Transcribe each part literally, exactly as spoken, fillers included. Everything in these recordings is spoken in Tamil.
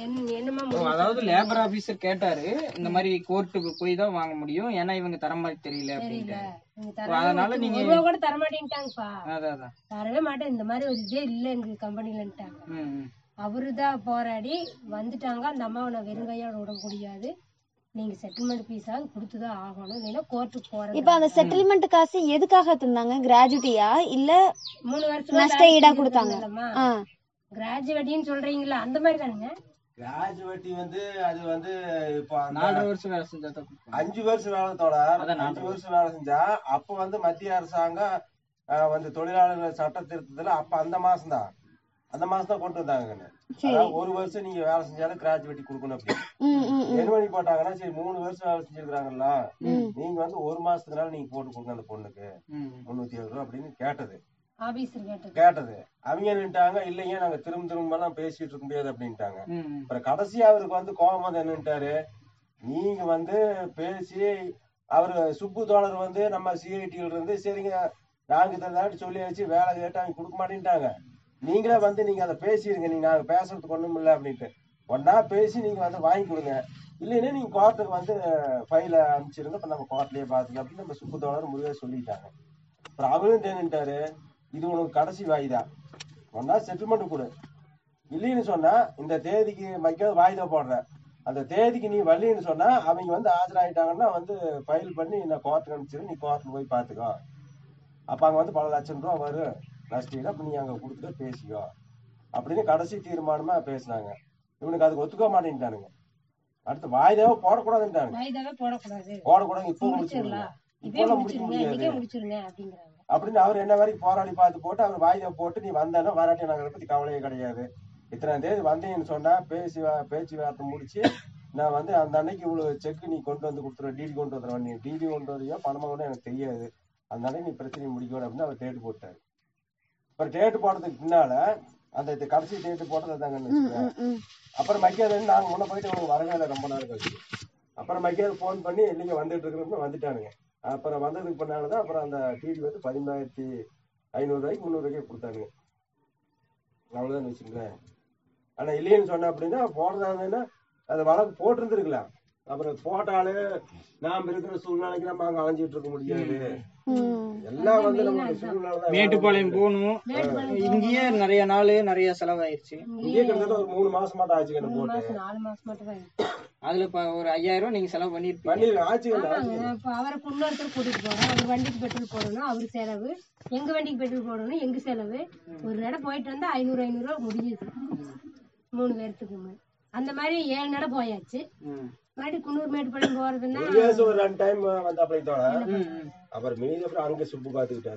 அதாவது லேபர் ஆபீசர் கேட்டாரு இந்த மாதிரி கோர்ட்டுக்கு போய் தான் வாங்க முடியும், ஏன்னா இவங்க தர மாதிரி தெரியல அப்படின்ட்டு. அதனால நீங்க கூட தர மாட்டேன்ட்டாங்கப்பா. அதான் தரவே மாட்டேன், இந்த மாதிரி ஒரு இதே இல்ல எங்க கம்பெனிலன்ட்டாங்க. அவருதான் போராடி வந்துட்டாங்க. அந்த அம்மாவை நான் வெறுங்கையோட விட முடியாது, நீங்க செட்டில்மெண்ட் பீஸா கொடுத்துதான் ஆகணும், இல்லைன்னா கோர்ட்டுக்கு போறேன். இப்ப அந்த செட்டில்மெண்ட் காசு எதுக்காக தந்தாங்க? கிராஜுவிட்டியா இல்ல மூணு வருஷம் நஷ்ட ஈடா கொடுத்தாங்க? கிராஜுவேட்டின்னு சொல்றீங்களா, அந்த மாதிரி தானுங்க. கிராஜுவேட்டி வந்து அது வந்து இப்போ நாலரை வருஷம் வேலை செஞ்சா அஞ்சு வருஷம் வேலை தோட அஞ்சு வருஷம் வேலை செஞ்சா அப்ப வந்து மத்திய அரசாங்கம் வந்து தொழிலாளர்கள் சட்ட திருத்தத்துல அப்ப அந்த மாசம் தான் அந்த மாசம் தான் கொண்டு வந்தாங்க. ஒரு வருஷம் நீங்க வேலை செஞ்சாலும் கிராஜுவேட்டி கொடுக்கணும் அப்படின்னு என்ன பண்ணி போட்டாங்கன்னா, சரி மூணு வருஷம் வேலை செஞ்சிருக்காங்கல்ல, நீங்க வந்து ஒரு மாசத்துக்குனால நீங்க போட்டு கொடுங்க அந்த பொண்ணுக்கு முன்னூத்தி ஏழு ரூபா அப்படின்னு கேட்டது கேட்டது அவங்க என்னட்டாங்க, இல்லைங்க நாங்க திரும்ப திரும்ப எல்லாம் பேசிட்டு இருக்க முடியாது அப்படின்ட்டாங்க. அப்புறம் கடைசியா அவருக்கு வந்து கோபம் வந்து என்னட்டாரு, நீங்க வந்து பேசி அவரு சுப்பு தோழர் வந்து நம்ம சிஐடியில இருந்து சரிங்க நாங்க இதை சொல்லியாச்சு வேலை கேட்டு அவங்க கொடுக்க மாட்டேன்ட்டாங்க, நீங்களே வந்து நீங்க அதை பேசிடுங்க, நீங்க நாங்க பேசுறதுக்கு ஒண்ணும் இல்லை அப்படின்ட்டு ஒன்னா பேசி நீங்க வந்து வாங்கி கொடுங்க, இல்லைன்னா நீங்க கோர்ட்டுக்கு வந்து ஃபைல அனுப்பிச்சிருங்க, இப்ப நம்ம கோர்ட்லயே பாத்துக்கலாம் அப்படின்னு நம்ம சுப்பு தோழர் முடிவே சொல்லிட்டாங்க. அப்புறம் அவரும் என்னட்டாரு, இது உனக்கு கடைசி வாய்தா, ஒன்னா செட்டில்மெண்ட் கொடு, இல்லைன்னு சொன்னா இந்த தேதிக்கு மைக்காவது வாய்தா போடுற, அந்த தேதிக்கு நீ வரலின்னு சொன்னா அவங்க வந்து ஆஜராயிட்டாங்கன்னா வந்து ஃபைல் பண்ணி நான் கோர்ட்டுக்கு அனுப்பிச்சிரு, நீ கோர்ட்ல போய் பாத்துக்கோ, அப்ப அங்க வந்து பல லட்சம் ரூபா வரும் நஷ்டம், அப்ப நீ அங்க கொடுத்துட்டு பேசிக்கோ அப்படின்னு கடைசி தீர்மானமா பேசினாங்க. இவனுக்கு அதுக்கு ஒத்துக்க மாட்டேன்ட்டானுங்க. அடுத்து வாய்தாவே போடக்கூடாதுன்ட்டாங்க, போடக்கூடாது இப்ப முடிச்சிடலாம், இப்பெல்லாம் முடிக்க முடியாது அப்படின்னு அவர் என்ன வரைக்கும் போராடி பார்த்து போட்டு அவர் வாய்தா போட்டு நீ வந்தானோ வராட்டி நாங்களை பத்தி கவலையே கிடையாது, இத்தனை தேதி வந்தீங்கன்னு சொன்னா பேசி பேச்சுவார்த்தை முடிச்சு நான் வந்து அந்த அன்னைக்கு இவ்வளவு செக் நீ கொண்டு வந்து கொடுத்துருவ, டிடி கொண்டு வந்துடுவேன், நீ டிடி கொண்டு வரையோ பணமா கொண்டு எனக்கு தெரியாது, அந்த அன்னைக்கு நீ பிரச்சனை முடிக்கணும் அப்படின்னு அவர் டேட்டு போட்டாரு. அப்புறம் டேட்டு போடுறதுக்கு பின்னால அந்த கடைசி டேட்டு போட்டது தாங்க. அப்புறம் மைக்காது நாங்க முன்ன போயிட்டு அவங்க வரவே இல்லை ரொம்ப நேரம் கழிச்சு. அப்புறம் மைக்காது போன் பண்ணி இல்லைங்க வந்துட்டு இருக்கிறோம்னு வந்துட்டானுங்க. அப்புறம் வந்ததுக்கு பின்னால்தான் அப்புறம் அந்த டிவி வந்து பதிமூணாயிரத்தி ஐநூறு ரூபாய்க்கு முந்நூறு ரூபாய்க்கு கொடுத்தாங்க. அவ்வளவுதான் வச்சுங்களேன். ஆனா இல்லைன்னு சொன்ன அப்படின்னா போடுறாங்கன்னா அது வழக்கு போட்டிருந்துருக்கலாம். அப்புறம் போட்டாலே நாம இருக்கிற சூழ்நிலைக்கு நம்ம அங்க அலைஞ்சிட்டு இருக்க முடியாது, எல்லாம் வந்து நம்ம சூழ்நிலை. மேட்டுப்பாளையம் போகணும், இங்கேயே நிறைய நாள் நிறைய செலவாயிருச்சு, இங்கே கிட்டத்தட்ட ஒரு மூணு மாசம் மட்டும் ஆச்சு எனக்கு போட்டு. அதுல ஒரு ஐயாயிரம் நீங்க செலவு பண்ணிருப்பீங்க. அவருக்கு இன்னொருத்தர் கூட்டிட்டு போறோம், அவர் வண்டிக்கு பெட்ரோல் போடணும், அவரு செலவு, எங்க வண்டிக்கு பெட்ரோல் போடணும், எங்க செலவு, ஒரு நட போயிட்டு வந்தா ஐநூறு ஐநூறு ரூபா முடிஞ்சுது மூணு பேர்த்துக்கு. அந்த மாதிரி ஏழு நட போயாச்சு. மறுபடியும் குன்னூர் மேட்டுப்பாளையம் போறதுன்னா ஒரு ரெண்டு டைம் வந்து அப்படித்தோட அப்புறம் மீதி அப்புறம் அங்க சுப்பு பாத்துக்கிட்டாரு,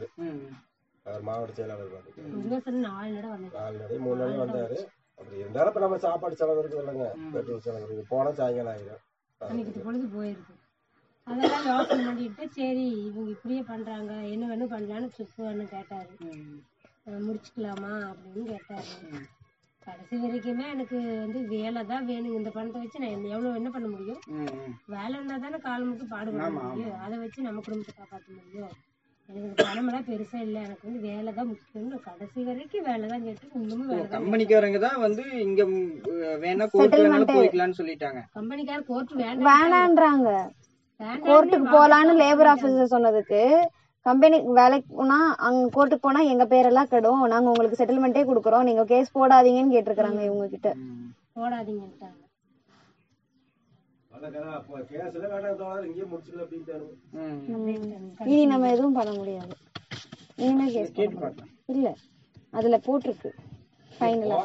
அவர் மாவட்ட செயலாளர் பாத்துக்கிட்டாரு. நாலு நட வந்து நாலு நடை மூணு நாளே வந்தாரு. அப்படி இருந்தாலும் இப்ப நம்ம சாப்பாடு செலவு இருக்குது இல்லைங்க, பெட்ரோல் செலவு இருக்குது, போனா சாயங்காலம் ஆயிரும், அன்னைக்கு பொழுது போயிருக்கு. அதெல்லாம் யோசனை பண்ணிட்டு சரி இவங்க இப்படியே பண்றாங்க என்ன வேணும் பண்ணலான்னு சுப்புன்னு கேட்டாரு, முடிச்சுக்கலாமா அப்படின்னு கேட்டாரு. கடைசி வரைக்குமே எனக்கு வந்து வேலை தான் வேணும், இந்த பணத்தை வச்சு நான் எவ்வளவு என்ன பண்ண முடியும், வேலை இருந்தா தானே காலமுக்கு பாடுபட முடியும், அதை வச்சு நம்ம குடும்பத்தை காப்பாற்ற முடியும், எனக்கு பணமெல்லாம் பெருசா இல்ல, எனக்கு வந்து வேலை தான் முக்கியம், கடைசி வரைக்கும் வேலை தான் கேட்டு இன்னமும் வேலை. கம்பெனிக்காரங்க தான் வந்து இங்க வேணா கோர்ட் போய்க்கலாம்னு சொல்லிட்டாங்க. கம்பெனிக்கார கோர்ட் வேண்டாம் வேணான்றாங்க, கோர்ட்டுக்கு போலான்னு லேபர் ஆபீசர் சொன்னதுக்கு கம்பெனி வேலைக்குனா அங்க கோர்ட்டுக்கு போனா எங்க பேரெல்லாம் கெடும், நாங்க உங்களுக்கு செட்டில்மெண்டே குடுக்கறோம், நீங்க கேஸ் போடாதீங்கன்னு கேட்டிருக்காங்க இவங்க கிட்ட. போடாதீங்கன்ட்டாங்க. இனி நம்ம எதுவும் பண்ண முடியாது, இனிமே கேஸ் இல்ல அதுல போட்டிருக்கு ஃபைனலா.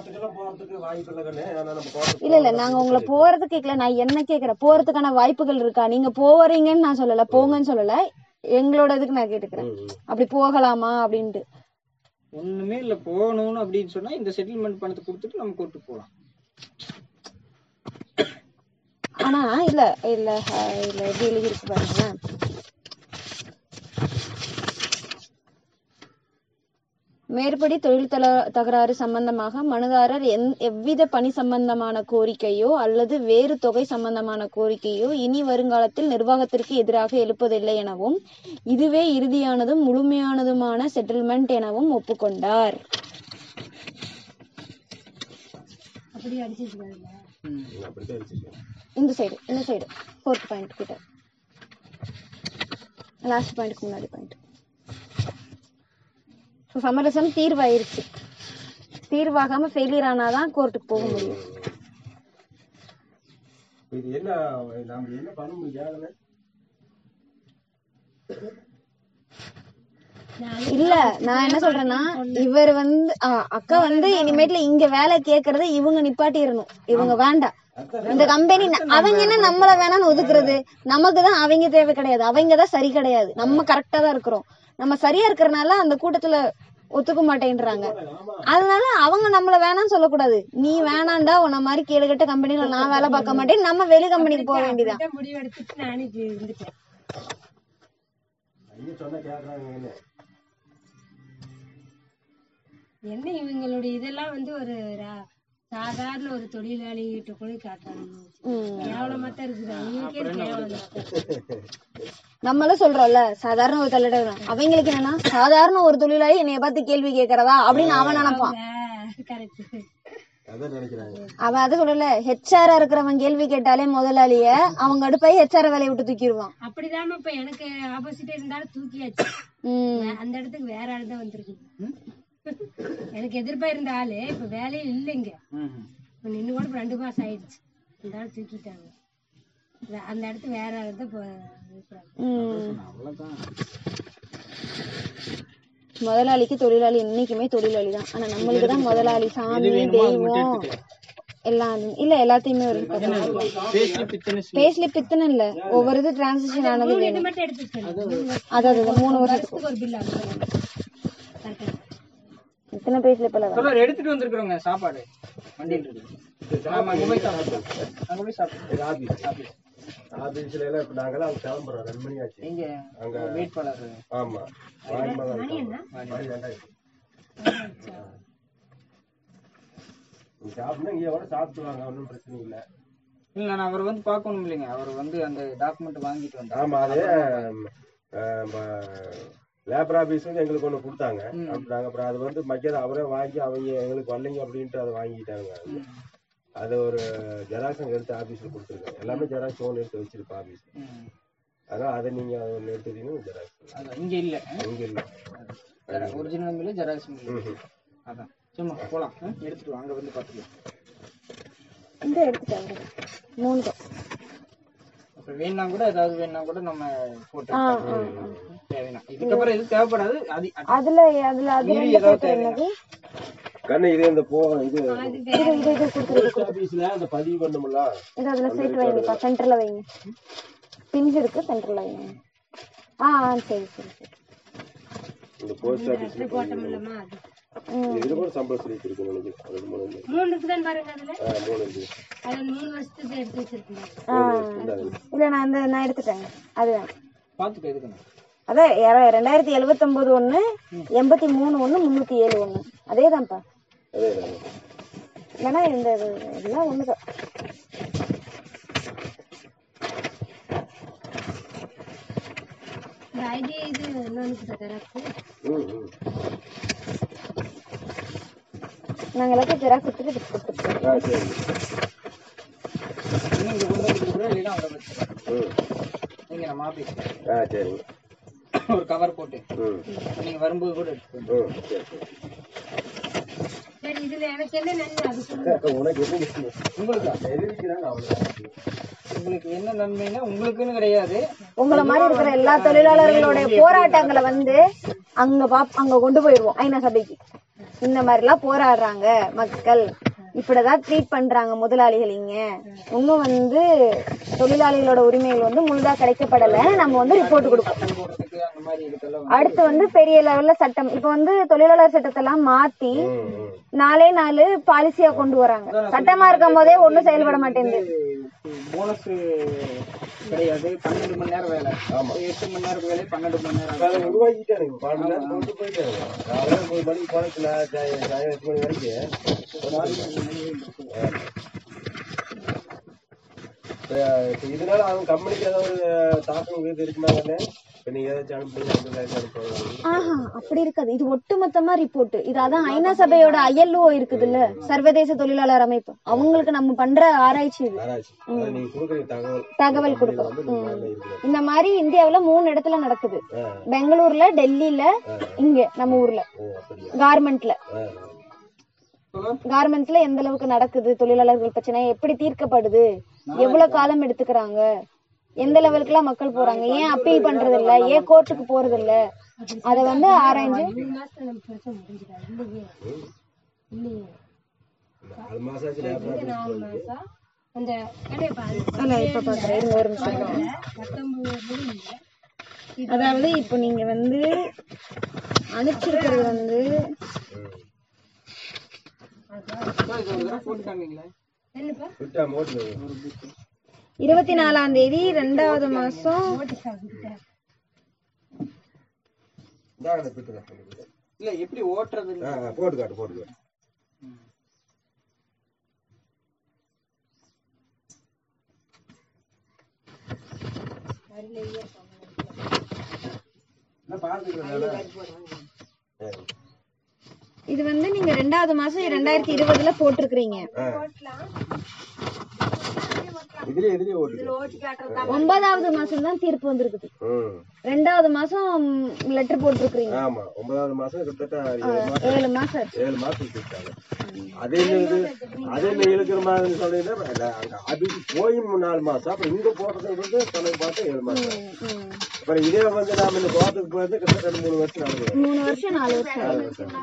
இல்ல இல்ல நாங்க உங்களை போறது கேக்கல, நான் என்ன கேக்குறேன் போறதுக்கான வாய்ப்புகள் இருக்கா, நீங்க போறீங்கன்னு நான் சொல்லல, போங்கன்னு சொல்லல, எங்களோட இதுக்கு நான் கேட்டுக்கிறேன் அப்படி போகலாமா அப்படின்ட்டு. ஒண்ணுமே இல்ல, போகணும்னு அப்படின்னு சொன்னா இந்த செட்டில்மெண்ட் பணத்தை கொடுத்துட்டு நம்ம கோர்ட்டுக்கு போலாம். ஆனா இல்ல இல்ல இல்ல எப்படி எழுதி இருக்கு பாருங்க, மேற்படி தொழில் தகராறு சம்பந்தமாக மனுதாரர் எவ்வித பணி சம்பந்தமான கோரிக்கையோ அல்லது வேறு தொகை சம்பந்தமான கோரிக்கையோ இனி வருங்காலத்தில் நிர்வாகத்திற்கு எதிராக எழுப்பதில்லை எனவும் இதுவே இறுதியானதும் முழுமையானதுமான செட்டில்மெண்ட் எனவும் ஒப்புக்கொண்டார். அப்படித்தான் வச்சிருக்கேன். இந்த சைடு இந்த சைடு ஃபோர்த் பாயிண்ட் கிட்ட லாஸ்ட் பாயிண்ட்க்கு முன்னாடி பாயிண்ட். ஸோ சமரசம் தீர்வாயிருச்சு. தீர்வாகாம ஃபெயிலியர் ஆனாதான் கோர்ட்டுக்கு போக முடியும். இது என்ன நாம என்ன பண்ண முடியாது? இல்ல நான் என்ன சொல்றேன்னா இவர் வந்து அக்கா வந்து இனிமேட்ல இங்க வேலை கேக்குறத இவங்க நிப்பாட்டிடணும். இவங்க வேண்டாம் இந்த கம்பெனி. அவங்க என்ன நம்மள வேணாம்னு ஒதுக்குறது? நமக்குதான் அவங்க தேவை கிடையாது, அவங்கதான் சரி கிடையாது. நம்ம கரெக்டா தான் இருக்கிறோம். நம்ம சரியா இருக்கிறனால அந்த கூட்டத்துல ஒத்துக்க மாட்டேன்றாங்க. அதனால அவங்க நம்மள வேணாம்னு சொல்லக்கூடாது. நீ வேணாண்டா உன்ன மாதிரி கேடுகட்ட கம்பெனில நான் வேலை பார்க்க மாட்டேன், நம்ம வெளி கம்பெனிக்கு போக வேண்டியதான். முடிவெடுத்துட்டு நானே இருந்துட்டேன். என்ன இவங்களுடைய இதெல்லாம் வந்து ஒரு சாதாரண ஒரு தொழிலாளி கிட்ட கூட காட்டுறாங்க. கேவலமா தான் இருக்குது. அவங்களுக்கே கேவலம். நம்மளும் சொல்றோம்ல சாதாரண ஒரு தொழிலாளி, அவங்களுக்கு என்னன்னா சாதாரண ஒரு தொழிலாளி என்னைய பார்த்து கேள்வி கேட்கறதா அப்படின்னு அவன் நினைப்பான். அவன் அதை சொல்லல, ஹெச்ஆரா இருக்கிறவன் கேள்வி கேட்டாலே முதலாளிய அவங்க அடுப்பாய் ஹெச்ஆர் வேலையை விட்டு தூக்கிடுவான். அப்படிதான் இப்ப எனக்கு ஆப்போசிட் இருந்தாலும் தூக்கியாச்சு. அந்த இடத்துக்கு வேற ஆள் தான் வந்திருக்கு. எனக்கு எதிர்ப்பா இருந்த ஆளு இப்ப வேலையும் இல்லைங்க. நின்று கூட ரெண்டு மாசம் ஆயிடுச்சு. இந்த ஆள் தூக்கிட்டாங்க. அந்த இடத்துக்கு வேற ஆள் தான். முதலாளிக்கு தொழிலாளி என்னைக்குமே தொழிலாளி தான். ஆனா நம்மளுக்கு தான் முதலாளி சாமி தெய்வம் எல்லாம். இல்ல எல்லாத்தையுமே ஒரு பேஸ்லிப் பித்தனை இல்ல, ஒவ்வொரு இது டிரான்சாக்ஷன் ஆனது வேணும். அதாவது மூணு வருஷத்துக்கு ஒரு பில் இத்தனை பேஸ்லிப் எல்லாம் எடுத்துட்டு வந்திருக்கிறோங்க. சாப்பாடு வண்டியில் இருக்கு. ஆபீஸ்ல எல்லாம் இப்ப நாங்கெல்லாம் அங்க கிளம்புறோம். ரெண்டு மணி ஆச்சு. இங்க அங்க வேட்பாளர். ஆமா சாப்பிடுனா இங்க கூட சாப்பிட்டுவாங்க, ஒன்றும் பிரச்சனை இல்லை. இல்ல நான் அவர் வந்து பார்க்கணும் இல்லைங்க. அவர் வந்து அந்த டாக்குமெண்ட் வாங்கிட்டு வந்தார். ஆமா அது லேபர் ஆபீஸ் வந்து எங்களுக்கு ஒண்ணு கொடுத்தாங்க. அப்படின்னாங்க. அப்புறம் அது வந்து மக்கியதை அவரே வாங்கி அவங்க எங்களுக்கு வரலைங்க அப்படின்ட்டு அதை வாங்கிட்டாங்க. அது ஒரு ஜெராக்ஸ் எடுத்து ஆபீஸ்ல கொடுத்துருக்கேன். எல்லாமே ஜெராக்ஸ் ஒன்று எடுத்து வச்சிருப்பேன் ஆபீஸ். அதான் அதை நீங்க ஒன்று எடுத்துட்டீங்கன்னா ஜெராக்ஸ் இங்க இல்ல. இங்க இல்ல ஒரிஜினல் மில்ல ஜெராக்ஸ் மில். அதான் சும்மா போலாம் எடுத்துட்டு அங்க வந்து பாத்துக்கலாம். இந்த எடுத்துட்டாங்க மூணு தான். அப்புறம் வேணா கூட ஏதாவது வேணா கூட நம்ம போட்டு தேவைனா இதுக்கப்புறம் எது தேவைப்படாது. அதுல அதுல அதுல ஏதாவது என்னது கண்ணு இது இந்த போ இது ஆபீஸ்ல அந்த பதிவு பண்ணணும்ல. இது அதுல சைட் வைங்கப்பா, சென்டர்ல வைங்க. பின்ஸ் இருக்கு சென்டர்ல வைங்க. ஆ சரி சரி சரி. இந்த போஸ்ட் ஆபீஸ்ல போட்டோம்லமா அது இது கூட சம்பளம் ஸ்லிப் இருக்கு நினைக்கிறேன். அது மூணு மூணு இருக்கு தான் பாருங்க. அதுல ஆ மூணு இருக்கு. அது மூணு வருஷத்துக்கு எடுத்து வச்சிருக்கீங்க. ஆ இல்ல நான் அந்த நான் எடுத்துட்டேன். அதுதான் பாத்துக்க எதுக்கு. அதான் ரெண்டாயிரத்தி எழுபத்தி ஒன்பது ஒண்ணு எண்பத்தி மூணு ஒண்ணு முன்னூத்தி ஏழு ஒண்ணு அதேதான்ப்பா. இல்லைன்னா இந்த எல்லாம் ஒண்ணுதான். நாங்க எல்லாத்தையும் ஜெராக்ஸ் எடுத்துட்டு கொடுத்துருக்கோம். ஒரு கவர் போட்டு நீங்க வரும்போது கூட உங்களுக்கு என்ன நன்மைன்னா உங்களுக்குன்னு கிடையாது, உங்களை மாதிரி இருக்கிற எல்லா தொழிலாளர்களுடைய போராட்டங்களை வந்து அங்க பாப் அங்க கொண்டு போயிருவோம். ஐநா சபைக்கு இந்த மாதிரி எல்லாம் போராடுறாங்க மக்கள், இப்படிதான் ட்ரீட் பண்றாங்க முதலாளிகள். இங்க இன்னும் வந்து தொழிலாளிகளோட உரிமைகள் வந்து முழுதா கிடைக்கப்படல. நம்ம வந்து ரிப்போர்ட் கொடுப்போம். அடுத்து வந்து பெரிய லெவல்ல சட்டம், இப்ப வந்து தொழிலாளர் சட்டத்தை எல்லாம் மாத்தி நாலே நாலு பாலிசியா கொண்டு வராங்க. சட்டமா இருக்கும் போதே ஒண்ணும் செயல்பட மாட்டேங்குது. போனஸ் கிடையாது, பன்னெண்டு மணி நேரம் வேலை, எட்டு மணி நேரம் வேலை, பன்னெண்டு மணி நேரம் உருவாக்கிட்டாரு. கொண்டு போயிட்டாரு. ஒன்பது மணிக்கு போனதுல எட்டு மணி வரைக்கும் இதனால அவங்க கம்பெனிக்கு ஏதாவது தாக்கம் இருக்குமாங்க? ஆஹா அப்படி இருக்காது. இது ஒட்டுமொத்தமா ரிப்போர்ட். இது அதான் ஐநா சபையோட ஐஎல்ஓ இருக்குது இல்ல, சர்வதேச தொழிலாளர் அமைப்பு, அவங்களுக்கு நம்ம பண்ற ஆராய்ச்சி இது. தகவல் கொடுக்கணும். இந்த மாதிரி இந்தியாவுல மூணு இடத்துல நடக்குது. பெங்களூர்ல, டெல்லியில, இங்க நம்ம ஊர்ல கார்மெண்ட்ல. கார்மெண்ட்ஸ்ல எந்த அளவுக்கு நடக்குது, தொழிலாளர்கள் பிரச்சனை எப்படி தீர்க்கப்படுது, எவ்வளவு காலம் எடுத்துக்கிறாங்க, எந்த லெவலுக்கு எல்லாம் மக்கள் போறாங்க, ஏன் அப்பீல் பண்றது இல்ல, ஏன் கோர்ட்டுக்கு போறது இல்ல, அத வந்து ஆராய்ஞ்சு அதாவது இப்போ நீங்க வந்து அனுப்பிச்சிருக்கிறது வந்து இருபத்தி நாலாம் தேதி ரெண்டாவது மாசம் இல்ல எப்படி ஓட்டுறது போட்டு காட்டு போட்டு காட்டு இது வந்து நீங்க ரெண்டாவது மாசம் ரெண்டாயிரத்தி இருபதுல போட்டிருக்கீங்க. ஒன்பதாவது மாசம் தான் தீர்ப்பு வந்திருக்குது. ரெண்டாவது மாசம் லெட்டர் போட்டிருக்கீங்க. ஆமா, ஒன்பதாவது மாசம் கிட்டத்தட்ட ஏழு மாசம் ஏழு மாசம் அதே அதே இழுக்கிற மாதிரி சொல்லிட்டு அதுக்கு போய் நாலு மாசம் அப்புறம் இங்க போறது தொலை பார்த்து ஏழு மாசம். அப்புறம் இதே வந்து நாம இந்த கோவத்துக்கு போயிட்டு கிட்டத்தட்ட மூணு வருஷம் ஆகுது. மூணு வருஷம் நாலு வருஷம்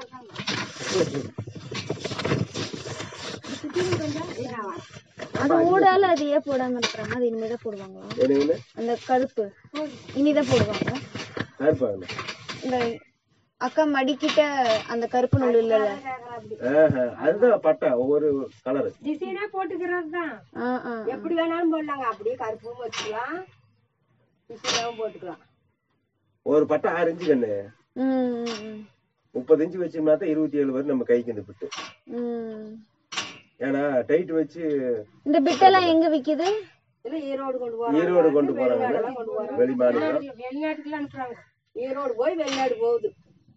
அது ஊடால அது ஏன் போடாம இருக்கிறாங்க? அது இனிமேதான் போடுவாங்களா அந்த கருப்பு? இனிதான் போடுவாங்க. இந்த அக்கா மடிக்கிட்ட அந்த கருப்பு நூல் இல்ல, அதுதான் பட்டை ஒவ்வொரு கலர் டிசைனா போட்டுக்கிறது தான். எப்படி வேணாலும் போடலாங்க. அப்படியே கருப்பும் வச்சுக்கலாம், டிசைனாவும் போட்டுக்கலாம். ஒரு பட்டை ஆறு இன்ச்சு கண்ணு, முப்பது இன்ச்சு வச்சோம்னா தான் இருபத்தி ஏழு வரை நம்ம கைக்கு இந்த பிட்டு. ஏன்னா டைட் வச்சு இந்த பிட்டெல்லாம் எங்க விக்குது? ஈரோடு கொண்டு போறாங்க. ஈரோடு கொண்டு போறாங்க, வெளி மாநிலம் வெளிநாட்டுக்கு அனுப்புறாங்க. ஈரோடு போய் வெளிநாடு போகுது.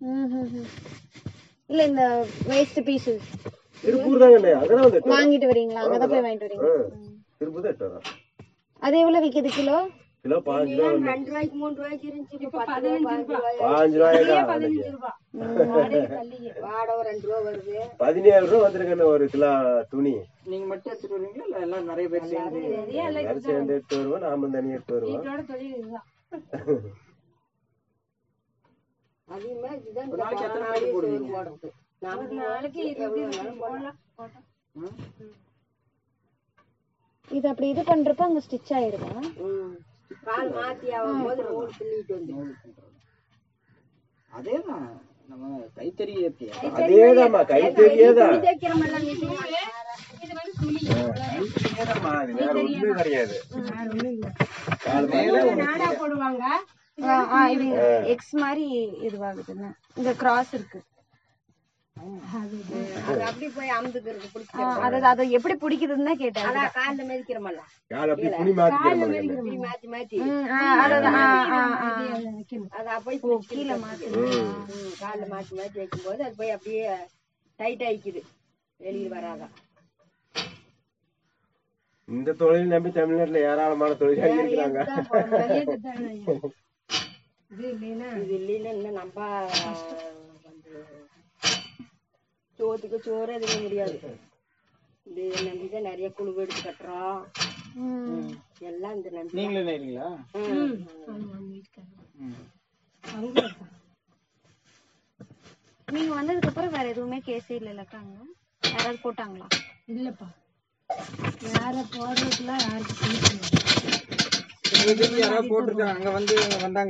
இல்ல இந்த வேஸ்ட் பீஸ் திருப்பூர் தாங்க, அதெல்லாம் வந்து வாங்கிட்டு வரீங்களா? அங்கதான் போய் வாங்கிட்டு வரீங்க. திருப்பூர் தான் எட்டு. அது எவ்வளவு விக்குது கிலோ? கிலோ பாஞ்சு ரூபா, ரெண்டு ரூபாய்க்கு மூணு ரூபாய்க்கு இருந்துச்சு. பாஞ்சு ரூபாய்க்கு வாடகை ரெண்டு ரூபா வருது. பதினேழு ரூபா வந்துருக்கேன் ஒரு கிலோ துணி. நீங்க மட்டும் எடுத்துட்டு வருவீங்களா இல்ல எல்லாம் நிறைய பேர் சேர்ந்து சேர்ந்து எடுத்து வருவோம், நாம தனியா எடுத்து வருவோம். அதிகமா இதுதான் ஒரு நாளைக்கு எத்தனை நாளைக்கு போடுவீங்க? ஒரு நாளைக்கு எவ்வளவு போடலாம். இது அப்படி இது பண்றப்ப அங்க ஸ்டிச் ஆயிருதா? கால் மாத்தி ஆகும் போது நூல் பின்னிட்டு வந்து அதேதான் நம்ம கைத்தறி அதேதாம்மா, கைத்தறியேதான். தைக்கிற மாதிரி இது வந்து துணி வேற ஒண்ணுமே கிடையாது. நாடா போடுவாங்க. இது எக்ஸ் மாதிரி இதுவாகுதுன்னா இந்த கிராஸ் இருக்கு. அது அப்படி போய் அமுதுக்கிறது பிடிக்கும். அது அது எப்படி பிடிக்குதுன்னு தான் கேட்டேன். அதான் கால்ல மிதிக்கிறமல்ல, கால் அப்படி துணி மாத்தி மாத்தி மாத்தி அத போய் கீழே மாத்தி கால்ல மாத்தி மாத்தி வைக்கும் போது அது போய் அப்படியே டைட் ஆயிக்குது, வெளியில் வராதான். இந்த தொழில் நம்பி தமிழ்நாட்டுல ஏராளமான தொழிலாளி இருக்கிறாங்க. இது இல்லைன்னா இன்னும் நம்ம சோத்துக்கு சோறு எதுக்க முடியாது. இது நம்பிதான் நிறைய குழு எடுத்து கட்டுறோம் எல்லாம். இந்த நம்பி நீங்களே நெய்றீங்களா? நீங்க வந்ததுக்கு அப்புறம் வேற எதுவுமே கேஸே இல்லக்கா? யாராவது போட்டாங்களா? இல்லப்பா, யார போடுறதுலாம் யாருக்கு யாராவது போட்டிருக்காங்க? அங்க வந்து வந்தாங்க